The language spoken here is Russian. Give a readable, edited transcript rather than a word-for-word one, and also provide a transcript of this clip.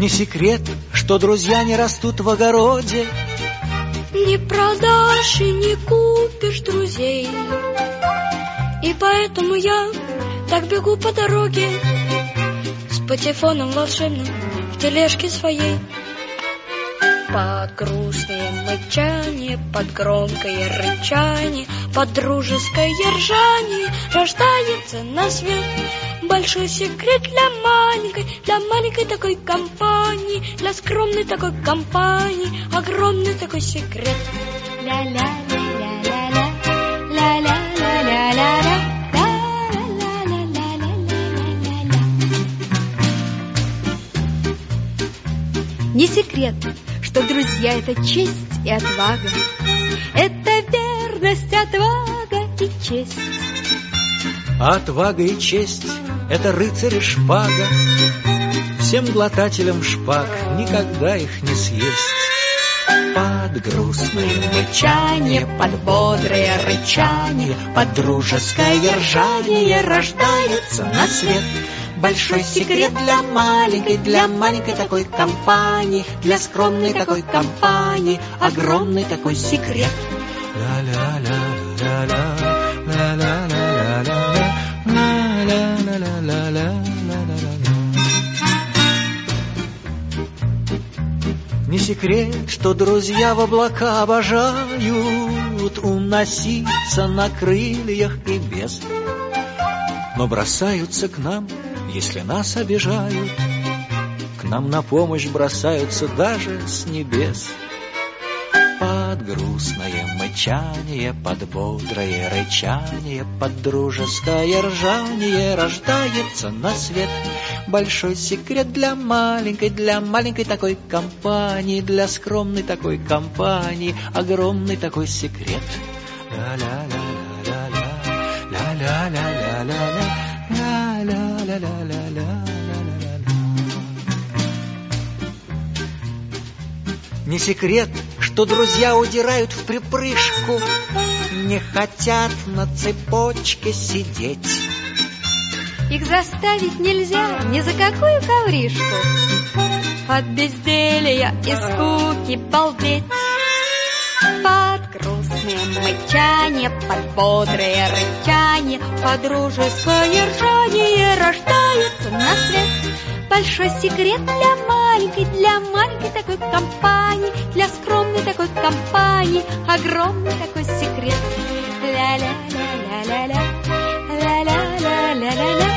Не секрет, что друзья не растут в огороде. Не продашь и не купишь друзей. И поэтому я так бегу по дороге с патефоном волшебным в тележке своей. Под грустное мычание, под громкое рычание, под дружеское ржание рождается на свет большой секрет для маленькой такой компании, для скромной такой компании, огромный такой секрет. Ля-ля-ля-ля-ля-ля, ля-ля-ля-ля-ля-ля. Не секрет, что друзья — это честь и отвага, это верность, отвага и честь. А отвага и честь — это рыцарь и шпага. Всем глотателям шпаг никогда их не съесть. Под грустное мычание, под бодрое рычание, под дружеское ржание рождается на свет большой секрет для маленькой такой компании, для скромной такой компании, огромный такой секрет. Не секрет, что друзья в облака обожают уноситься на крыльях и без, но бросаются к нам, если нас обижают. К нам на помощь бросаются даже с небес. Под грустное мычание, под бодрое рычание, под дружеское ржание рождается на свет большой секрет для маленькой такой компании, для скромной такой компании, огромный такой секрет. Не секрет, что друзья удирают в припрыжку, не хотят на цепочке сидеть. Их заставить нельзя ни за какую ковришку, от безделья и скуки балдеть. Под грустное мычание, под бодрое рычание, под дружеское ржание рождается на свет большой секрет для маленькой такой компании, для скромной такой компании, огромный такой секрет. Ля-ля-ля-ля-ля-ля, ля-ля-ля-ля-ля-ля.